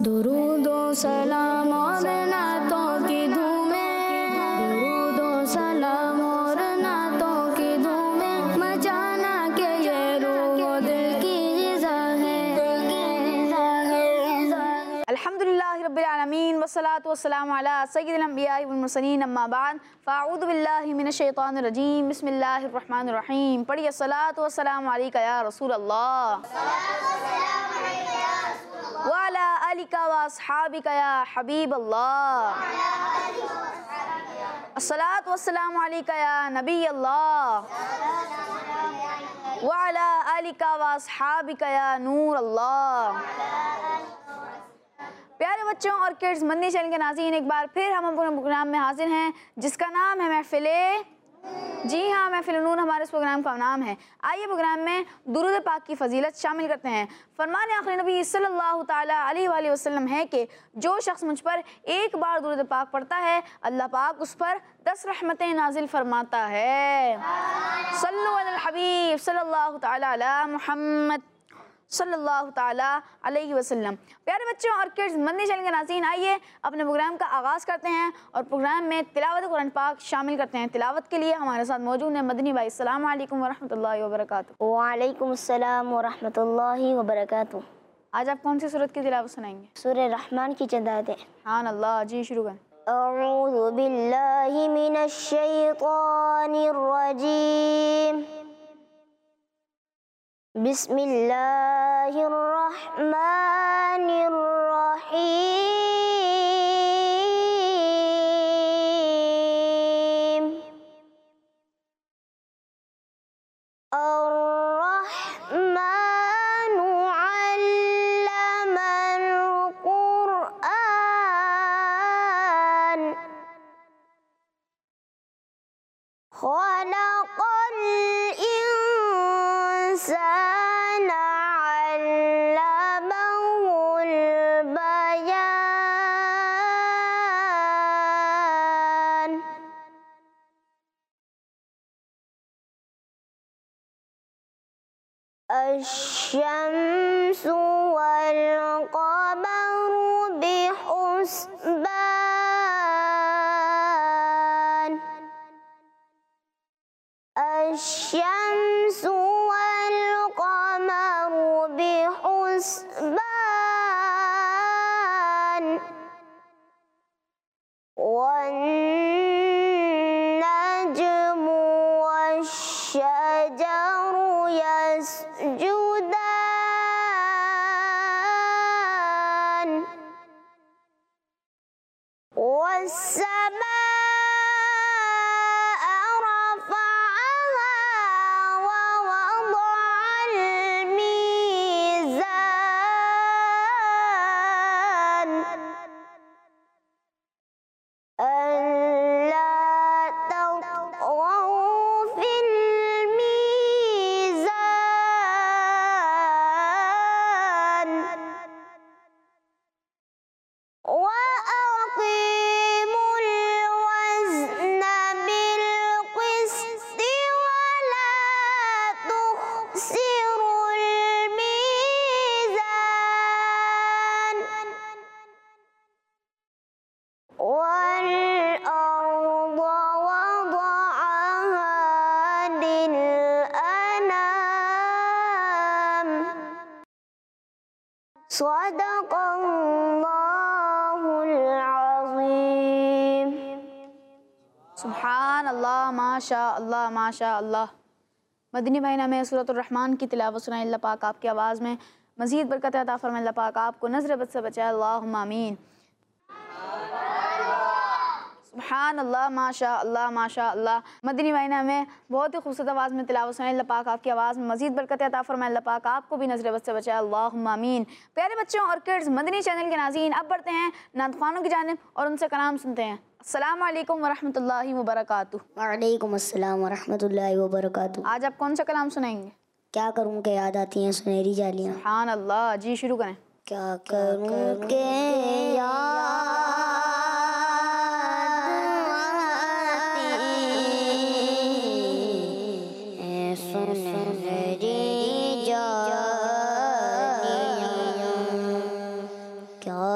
दुरूदो सलाम और नातों की धूमें, दुरूदो सलाम और नातों की धूमें, मचाना के ये रूह दिल की ग़िज़ा है। अल्हम्दुलिल्लाहि रब्बिल आलमीन वस्सलातु वस्सलामु अला सय्यिदिल अंबियाइ वल मुरसलीन अम्मा बाद फ़अऊज़ु बिल्लाहि मिनश शैतानिर रजीम बिस्मिल्लाहिर रहमानिर रहीम। पढ़िए सलातु वस्सलामु अलैका या रसूल अल्लाह व अला आलिका व अस्हाबिका या हबीब अल्लाह। अस्सलातु वस्सलामु अलैका या नबी अल्लाह व अला आलिका व अस्हाबिका या नूर अल्लाह। प्यारे बच्चों और किड्स मदनी चैनल के नाज़रीन, एक बार फिर हम अपने प्रोग्राम में हाजिर हैं जिसका नाम है महफ़िले। जी हाँ, महफ़िल नूर हमारे इस प्रोग्राम का नाम है। आइए प्रोग्राम में दुरूद पाक की फजीलत शामिल करते हैं। फरमान आखिरी नबी सल्लल्लाहु ताला अलैहि वसल्लम है कि जो शख्स मुझ पर एक बार दुरूद पाक पढ़ता है, अल्लाह पाक उस पर 10 रहमतें नाजिल फरमाता है। सल्लु अलल हबीब सल्लल्लाहु ताला अला मुहम्मद सल्लल्लाहु ताला अलैहि वसल्लम। प्यारे बच्चों और किड्स मदनी चैनल के नाज़रीन, आइए अपने प्रोग्राम का आगाज़ करते हैं और प्रोग्राम में तिलावत कुरान पाक शामिल करते हैं। तिलावत के लिए हमारे साथ मौजूद हैं मदनी भाई। अस्सलामु अलैकुम वरहमतुल्लाहि वबरकातुहू। वालेकुम अस्सलाम वरहमतुल्लाहि वबरकातुहू। आज आप कौन सी सूरत की तिलावत सुनाएंगे? सूरह रहमान की चंद आयतें। सुभान अल्लाह। जी शुरू करें। अऊज़ु बिल्लाहि मिनश शैतानिर रजीम। बिस्मिल्लाहिर रहमानिर रहीम। अर्रहमानु अल्लमल क़ुरआन खलक़ल इंसाना अल्लमहुल बयान। अश्शम्सु वल क़मरु बिहुस्बान। अश्शम्सु वल क़मरु बिहुस्बान। वन्नज्मु वश्शजरु यसजुदान। वस्समाअ रफ़अहा ववضعल मीज़ान। अल्ला तत्ग़ौ फ़िल मीज़ान। वअक़ीमुल वज़्न बिलक़िस्ति वला तुख़्सिरुल मीज़ान। वल अर्ज़ वضعहा लिलअनाम। सदक़ल्लाहुल अज़ीम। सुभान अल्लाह, माशा अल्लाह, माशा अल्लाह। मदनी भाई नाम सूरत रहमान की तिलावत सुनाई। अल्लाह पाक आपकी आवाज़ में मज़ीद बरकत अता फरमाए। अल्लाह पाक आपको नज़र बद से बचाए। अल्लाहुम्मा आमीन। सुभान अल्लाह, माशा अल्लाह, माशा अल्लाह। मदनी भाई नाम बहुत ही खूबसूरत आवाज़ में तिलावत सुनाई। अल्लाह पाक आपकी आवाज़ में मज़ीद बरकत अता फरमाए। अल्लाह पाक आपको भी नज़र बद से बचाए। अल्लाहुम्मा आमीन। प्यारे बच्चों और किड्स मदनी चैनल के नाज़रीन, अब बढ़ते हैं नात ख़्वानों की जानिब और उनसे कलाम सुनते हैं। अस्सलामु अलैकुम वरहमतुल्लाहि वबरकातुहू। वालेकुम अस्सलाम वरहमतुल्लाहि वबरकातुहू। आज आप कौन सा कलाम सुनाएंगे? क्या करूँ के याद आती हैं सुनहरी जालियाँ। सुभान अल्लाह। जी शुरू करें। क्या करूँ के याद सुनहरी जालियाँ। क्या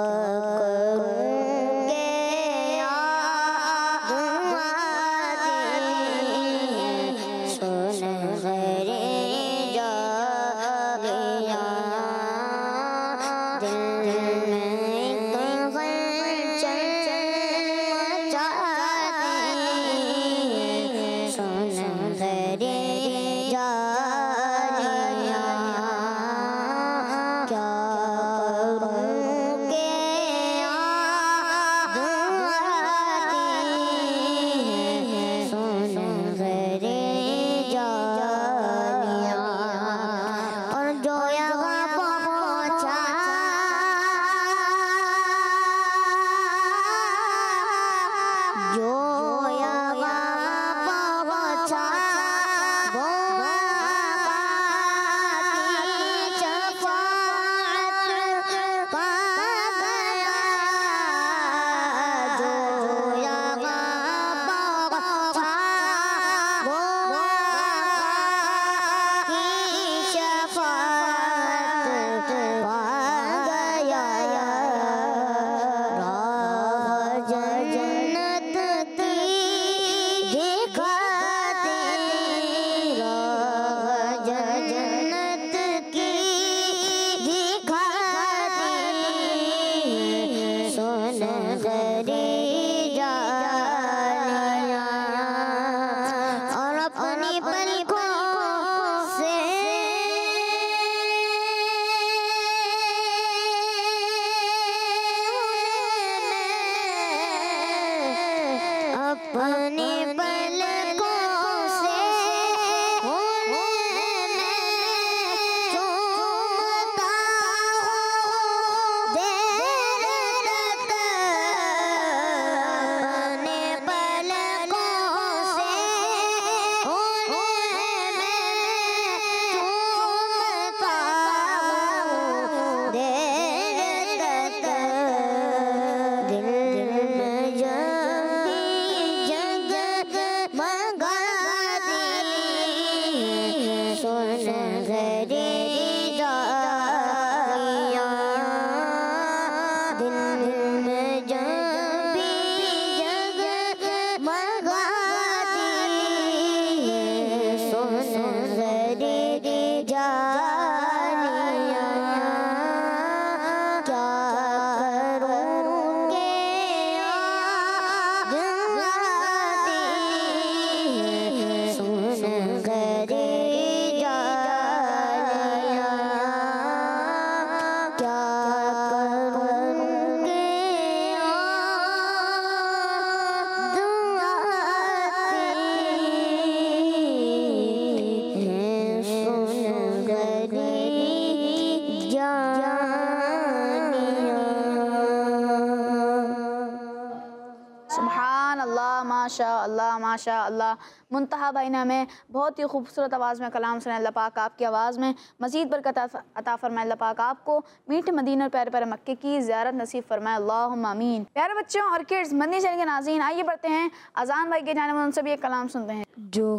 माशा अल्लाह माशा अल्लाह। मुंतहा भाई ने हमें बहुत ही खूबसूरत आवाज़ में कलाम सुनाया। अल्लाह पाक आपकी आवाज़ में मज़ीद बरकत अता फरमाए। अल्लाह पाक आपको मीठे मदीना और प्यारे प्यारे मक्के की ज़ियारत नसीब फरमाए। अल्लाहुम्मा आमीन। प्यारे बच्चों और किड्स, मदनी चैनल के नाज़रीन, आइए बढ़ते हैं अज़ान भाई के जाने में, उनसे भी एक कलाम सुनते हैं। जो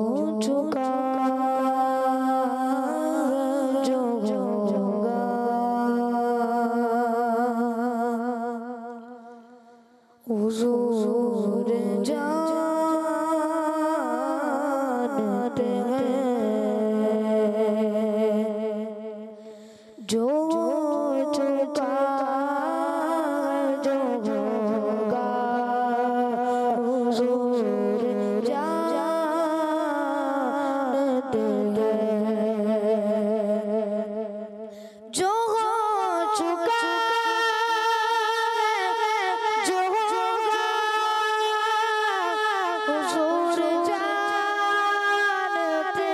चुका हुजूर जानते हैं, जो चुका जो होगा हुजूर जानते हैं, जो हो चुका हुजूर जानते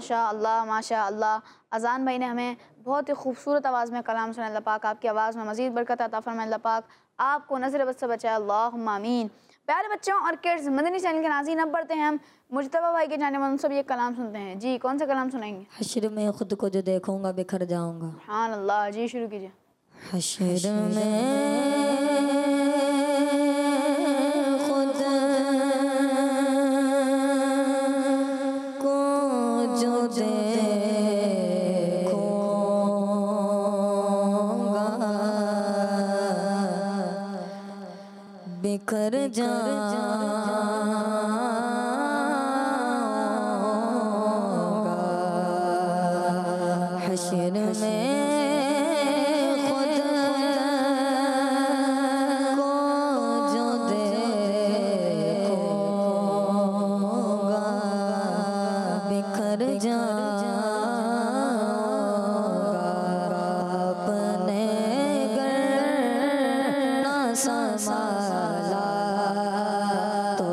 माशा अल्लाह माशा अल्लाह। अज़ान भाई ने हमें बहुत ही खूबसूरत आवाज़ में कलाम सुनाया। अल्लाह पाक आपकी आवाज़ में मज़ीद बरकत अता फरमाए। अल्लाह पाक आपको नज़र बद से बचाए, अल्लाहुम्मा आमीन। प्यारे बच्चों और किड्स, मदनी चैनल के नाज़रीन, अब बढ़ते हैं हम मुज्तबा भाई के जाने मन सब ये कलाम सुनते हैं। जी कौन सा कलाम सुनाएंगे? हश्र में खुद को जो देखूंगा बिखर जाऊंगा। सुभान अल्लाह। जी शुरू कीजिए। हश्र में खुद को जो देखूंगा बिखर जाऊंगा। हश्र में खुद को जो देखूंगा बिखर जाऊंगा। अपने घर ना संभाला तो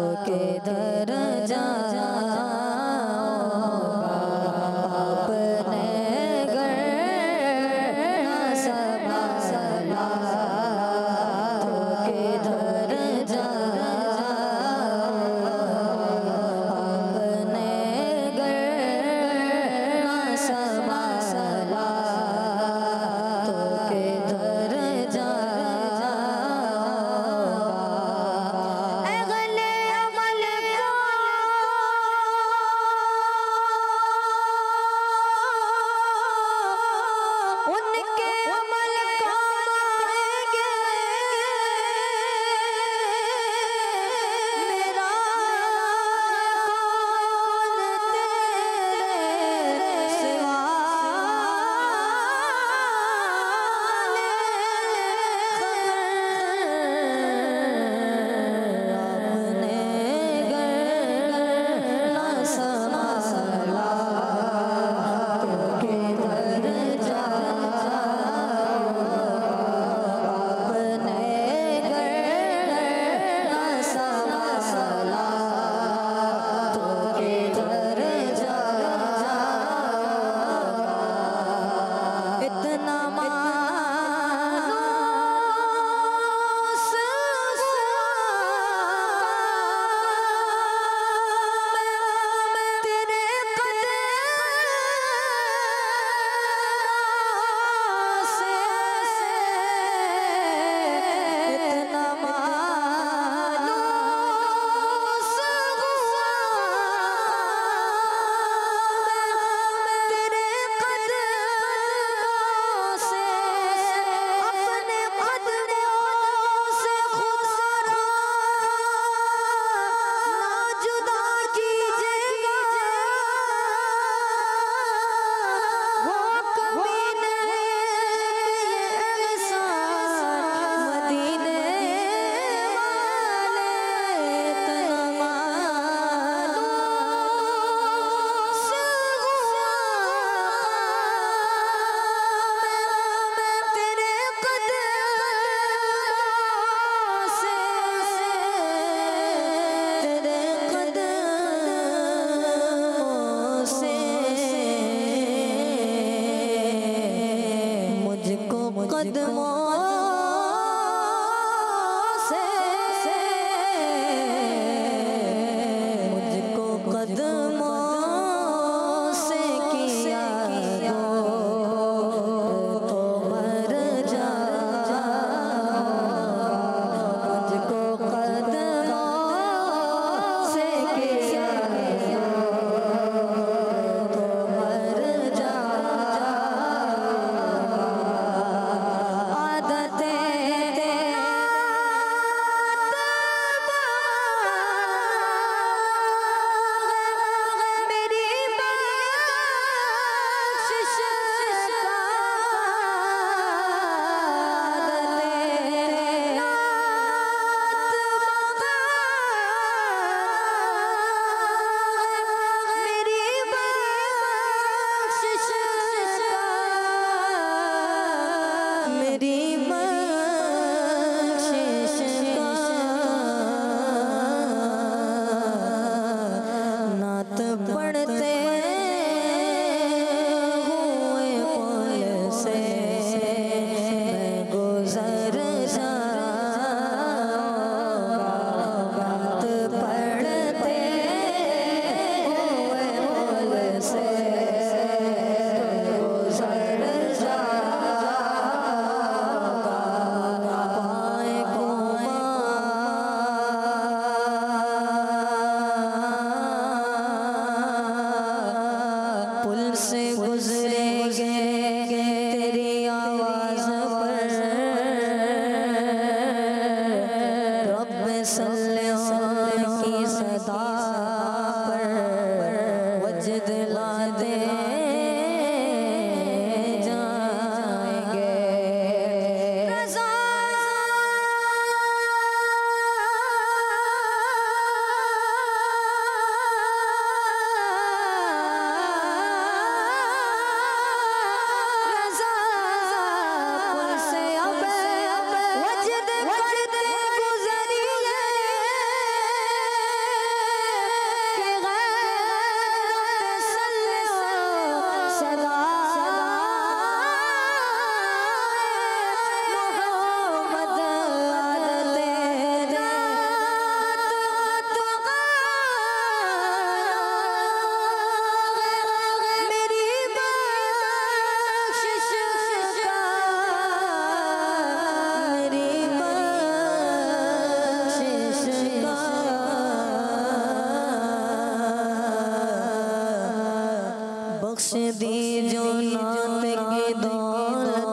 बख्श दी जो नाम की दौलत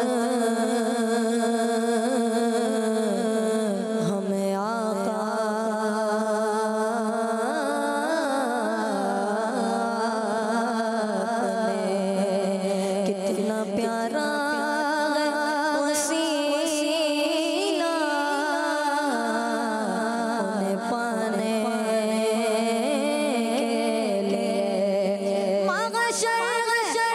हमें आका ने कितना प्यारा है वसीला उन्हें पाने के लिए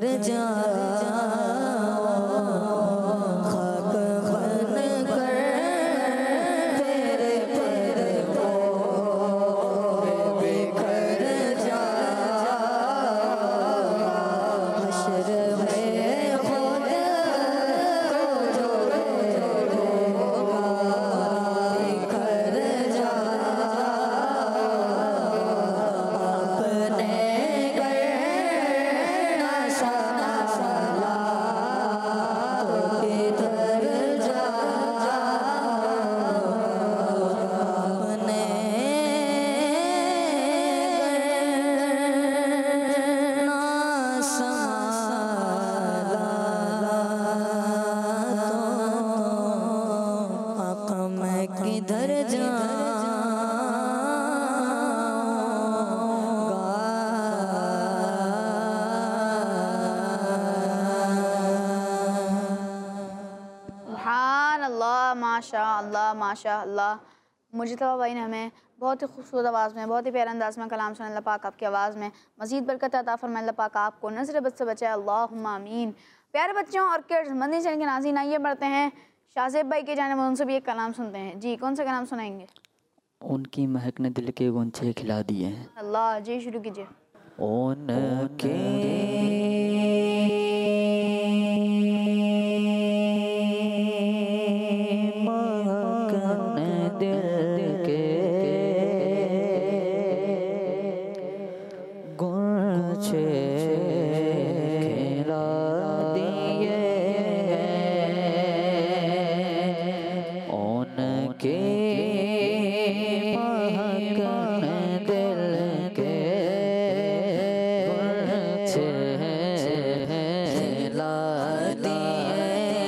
कर जाओ खाक बन कर तेरे पर को बिखर जाओ हश्र में खुद को जो बिखर जाओ अपने करना साला तो किधर जाओ अपने करना संभाला तो आका मैं किधर सुभान अल्लाह, माशा अल्लाह, माशा अल्लाह। मुजतबा भाई ने हमें बहुत ही खूबसूरत आवाज़ में, बहुत ही प्यारे अंदाज में कलाम सुना। अल्लाह पाक आपकी आवाज़ में मज़ीद बरकत अता फरमाए। अल्लाह पाक आपको नज़र बद से बचाए, अल्लाहुम्मा आमीन। प्यारे बच्चों और किड्स, मदनी चैनल के नाज़रीन, आइए बढ़ते हैं शाहज़ेब भाई के जाने में, उनसे भी एक कलाम सुनते हैं। जी, कौन सा कलाम सुनाएंगे? उनकी महक ने दिल के गुंचे खिला दिए हैं। अल्लाह जी, शुरू कीजिए। उनके महक ने दिल के गुंचे खिला दिए हैं। उनके महक ने दिल के गुंचे खिला दिए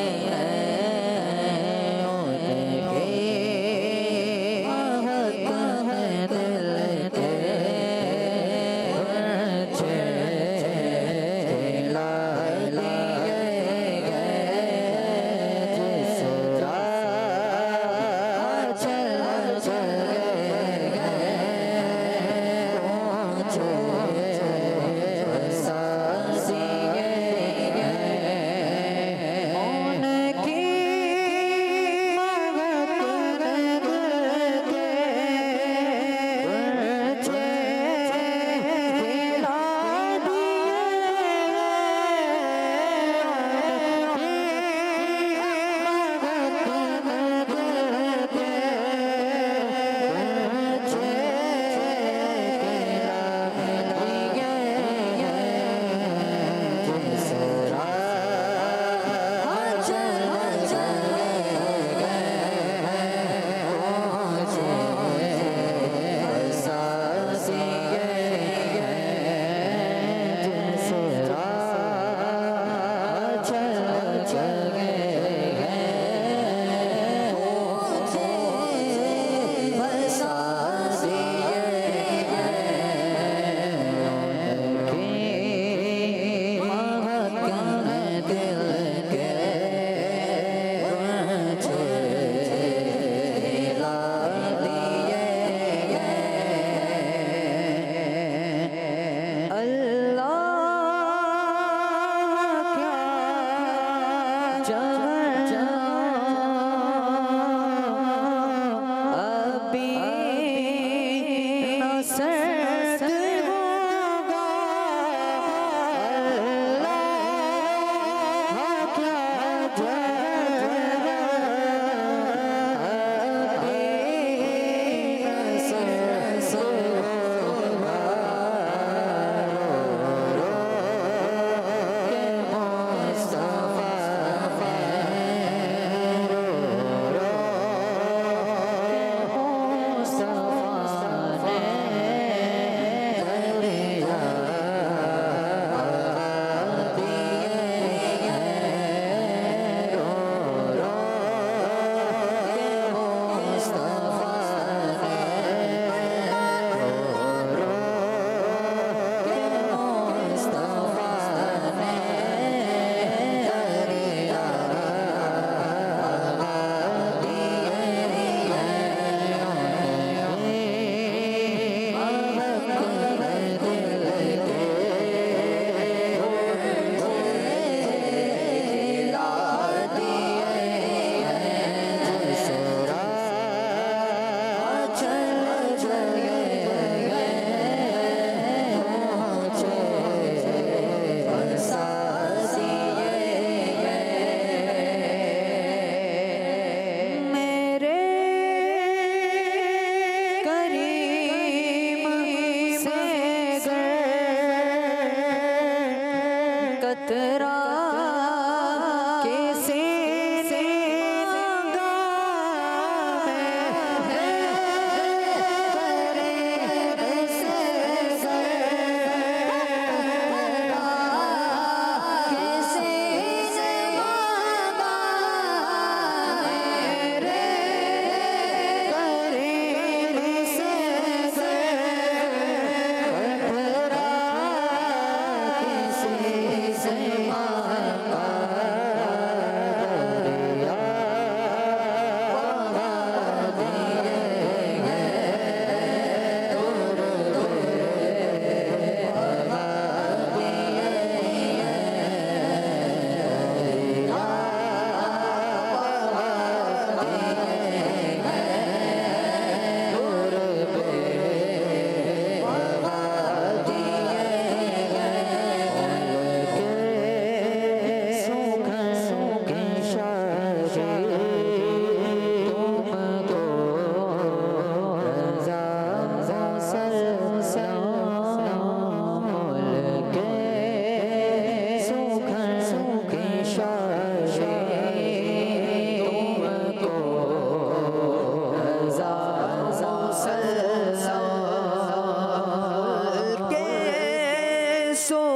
हैं। उनके महक ने दिल के गुंचे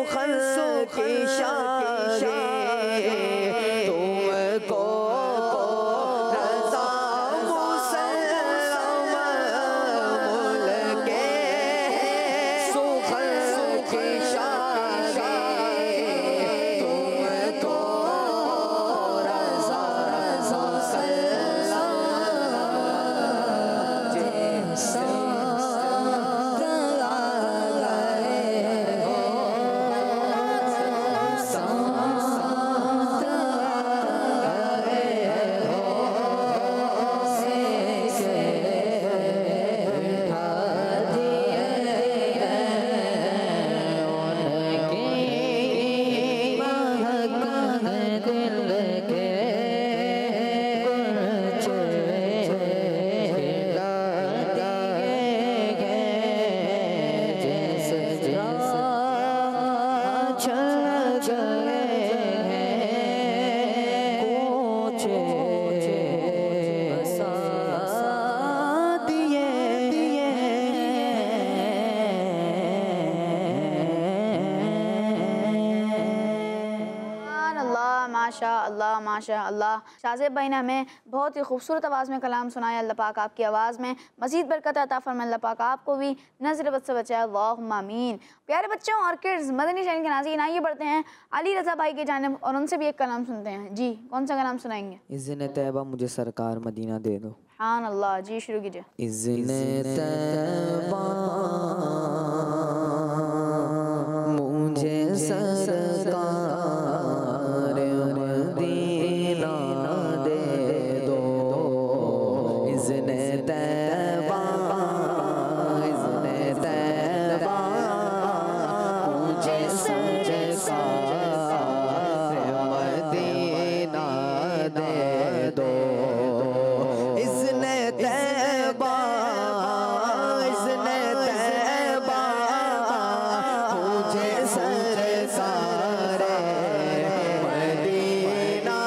सुखन की शादी तुमको रज़ा मुसल्लम मुल्के सुखन की शादी तुमको रज़ा माशा अल्लाह माशा अल्लाह। शाज़ेब भाई ने हमें बहुत ही खूबसूरत आवाज़ में कलाम सुनाया। अल्लाह पाक आपकी आवाज़ में मज़ीद बरकत अता फरमाए। अल्लाह पाक आपको भी नज़र बद से बचाए, अल्लाहुम्मा आमीन। प्यारे बच्चों और किड्स, मदनी चैनल के नाज़रीन, आइए बढ़ते हैं अली रज़ा भाई की जानिब और उनसे भी एक कलाम सुनते हैं। जी, कौन सा कलाम सुनाएंगे? इज़्न तैयबा मुझे सरकार मदीना दे दो। हाँ अल्लाह जी, शुरू कीजिए। इज़्न तैयबा मुझे सरकार मदीना दे दो। इज़्न तैयबा इज़्न तैयबा मुझे सरकार मदीना दे दो। इज़्न तैयबा इज़्न तैयबा मुझे सरकार मदीना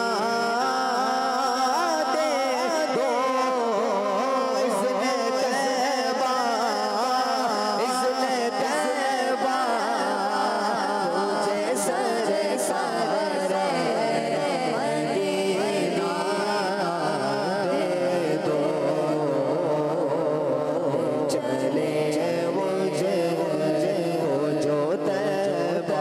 दे दो। इज़्न तैयबा इज़्न तैयबा मुझे सरकार मदीना दे दो। चले मुझे जो तैयबा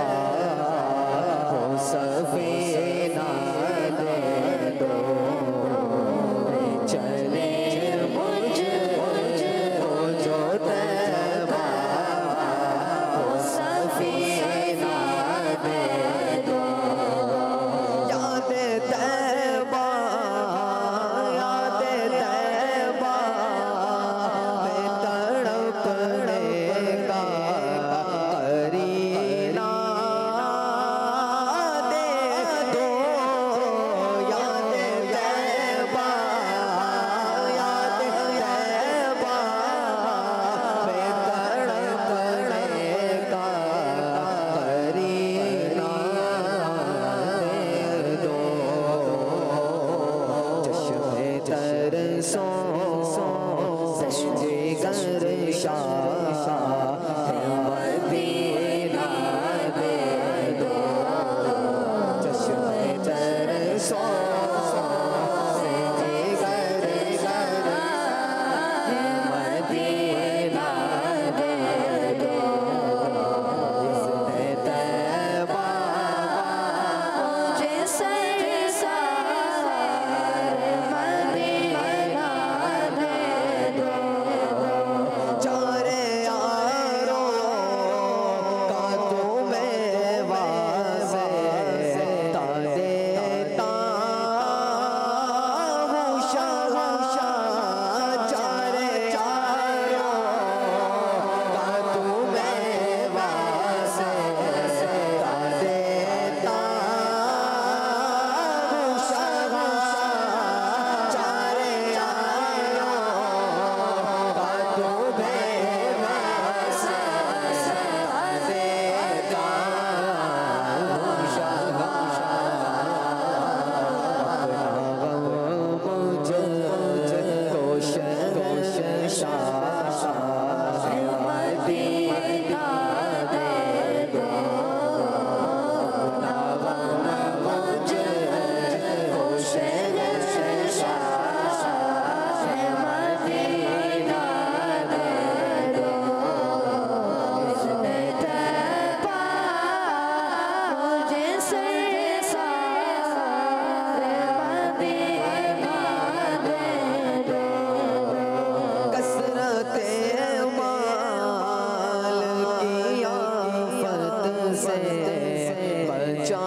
से बचा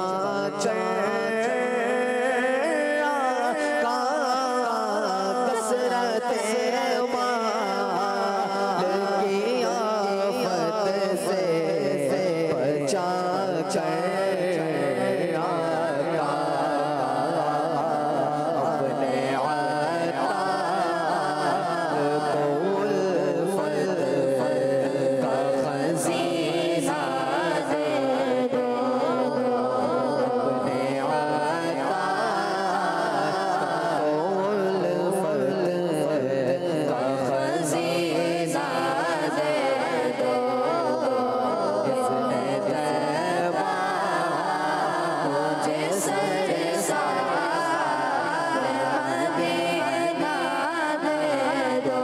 कसरत माल की आफत से बचा अपने आता का खजीना दे दो अपने आता का खजीना दे दो इसने तैबा मुझे सरसार मदीना दे दो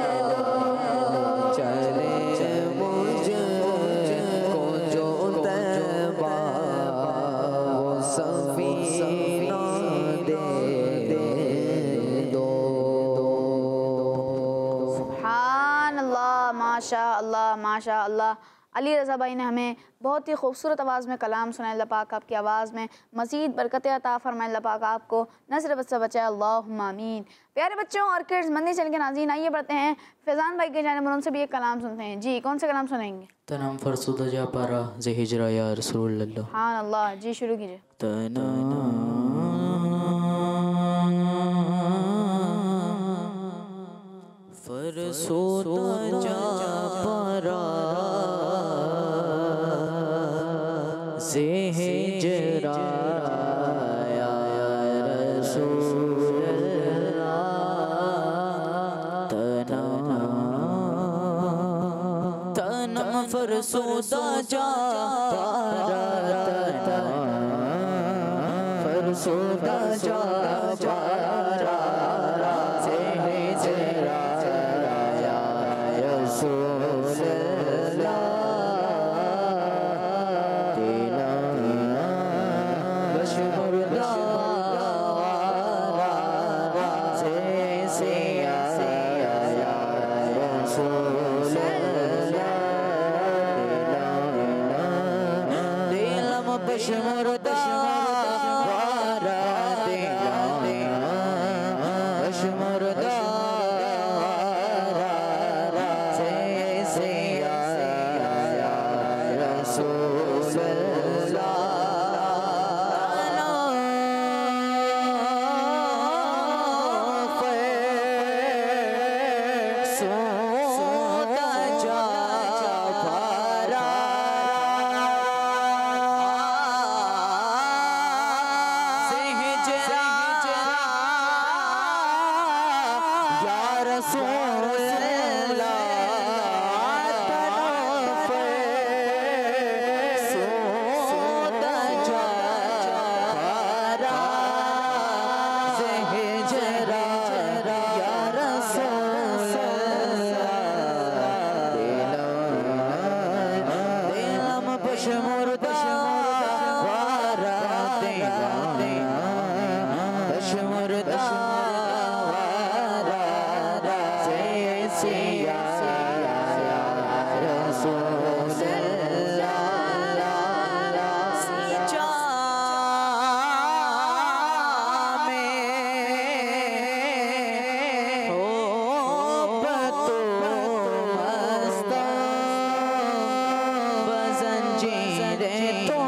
चले मुझको जो तैबा वो सफीना दे दो। सुभान अल्लाह, माशा अल्लाह, माशा अल्लाह। अली रज़ा भाई ने हमें बहुत ही खूबसूरत आवाज़ में कलाम सुनाया। अल्लाह पाक आपकी आवाज़ में मज़ीद बरकत अता फरमाए। अल्लाह पाक आपको नज़र बद से बचाए, अल्लाहुम्मा आमीन। प्यारे बच्चों और किड्स मदनी चैनल के नाज़रीन, आइए बढ़ते हैं फैज़ान भाई के जानिब उनसे भी एक कलाम सुनते हैं। जी, कौन सा कलाम सुनाएंगे? तनम फरसुदा जा पारा जे हिजरा या रसूलुल्लाह। सुभान अल्लाह, जी शुरू कीजिए। फरसुदा जा पारा से हिजरा या रसूलल्लाह तनम फरसुदा जा पारा फरसुदा जा पारा से हिजरा या रसूलल्लाह तो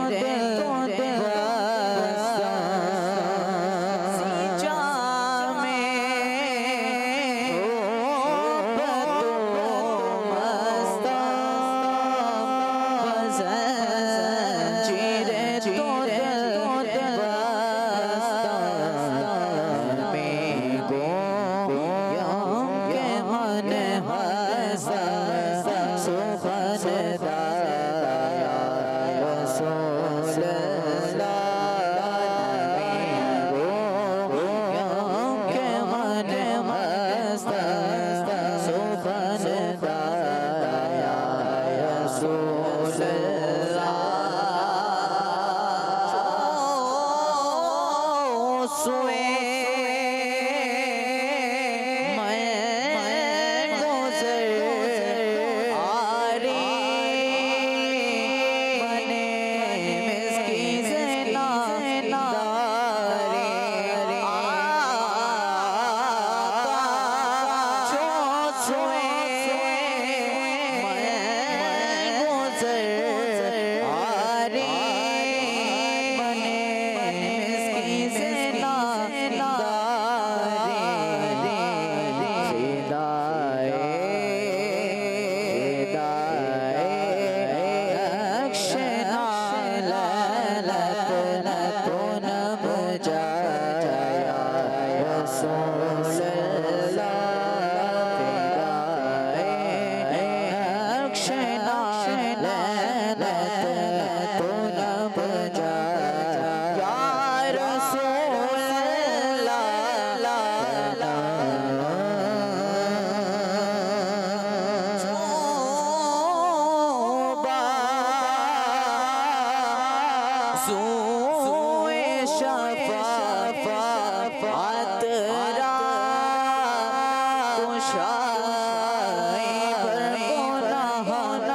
सोए शफाअत रा कुशाए पर गुनाह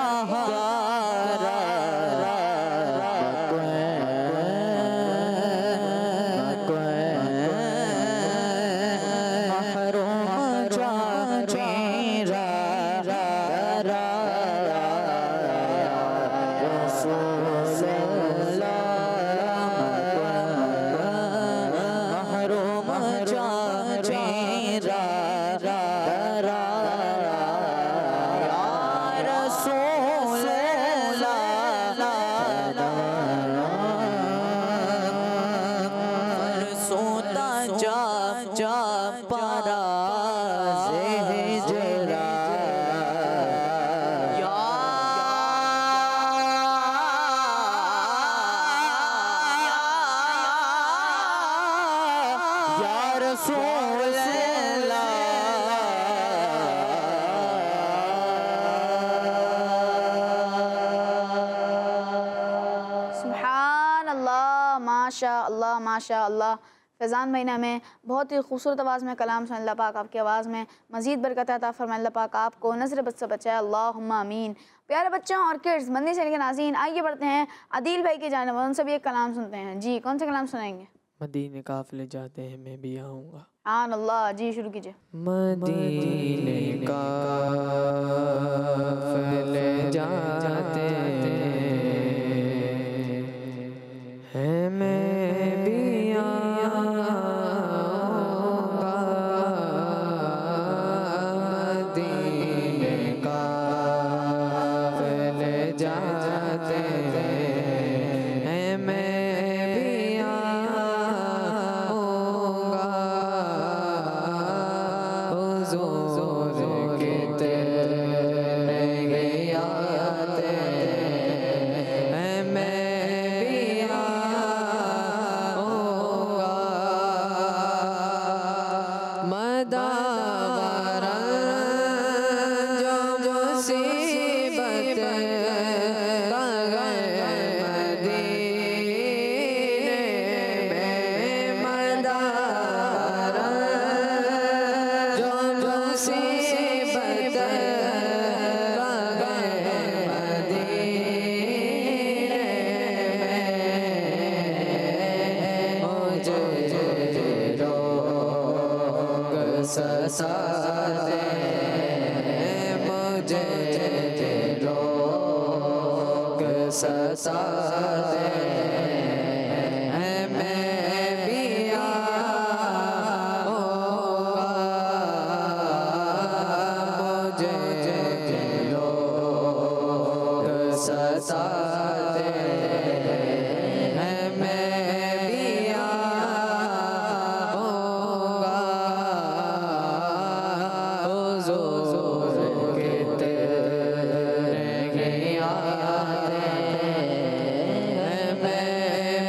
माशाअल्लाह माशाअल्लाह। फैज़ान महीना में बहुत ही खूबसूरत आवाज़ में कलाम सुन अल्लाह पाक आपकी आवाज़ में मज़ीद बरकत अता फरमाए अल्लाह पाक आपको नज़र बद से बचाए अल्लाहुम्मा आमीन। प्यारे बच्चों और किड्स मदनी चैनल के नाज़रीन, आइए बढ़ते हैं आदिल भाई की जानिब, उनसे भी एक कलाम सुनते हैं। जी कौन से कलाम सुनाएंगे? मदीने काफ़िले जाते हैं मैं भी आऊँगा। आन अल्लाह, जी शुरू कीजिए। मदीने काफ़िले जाते हैं मैं भी आऊँगा। मदीने काफ़िले जाते हैं मैं भी आऊँगा। हुज़ूर के तेरे आते हैं मैं भी आऊँगा। मदारा जो मुसीबत का मदीने में, मदारा जो मुसीबत का मदीने में, मुझे रोग सताते मुझे रोग सताते हैं मैं भी आऊँगा। मुझे रोग सताते हैं मैं भी आऊँगा। हुज़ूर के तेरे आते हैं मैं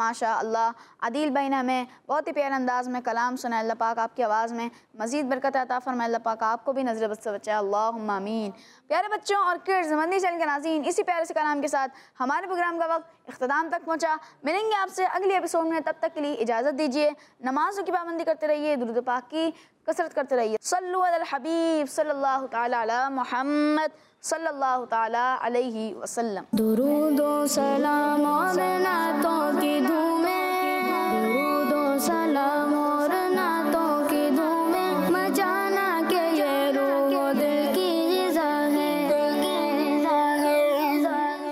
माशा अल्लाह आदिल भाई ने हमें बहुत ही प्यारे अंदाज़ में कलाम सुना। अल्लाह पाक आपकी आवाज़ में मज़ीद बरकत अता फरमाए। अल्लाह पाक आपको भी नज़र बद से बचाए, अल्लाहुम्मा आमीन। प्यारे बच्चों और किड्स, मदनी चैनल के नाज़रीन, इसी प्यारे से कलाम के साथ हमारे प्रोग्राम का वक्त इख्तिताम तक पहुँचा। मिलेंगे आपसे अगले एपिसोड में, तब तक के लिए इजाज़त दीजिए। नमाज़ों की पाबंदी करते रहिए, दुरूद पाक की कसरत करते रहिए। सल्लु अलल हबीब सल्लल्लाहु तआला अला मुहम्मद सल्लल्लाहु तआला अलैहि वसल्लम। दुरूद व सलाम और नातों की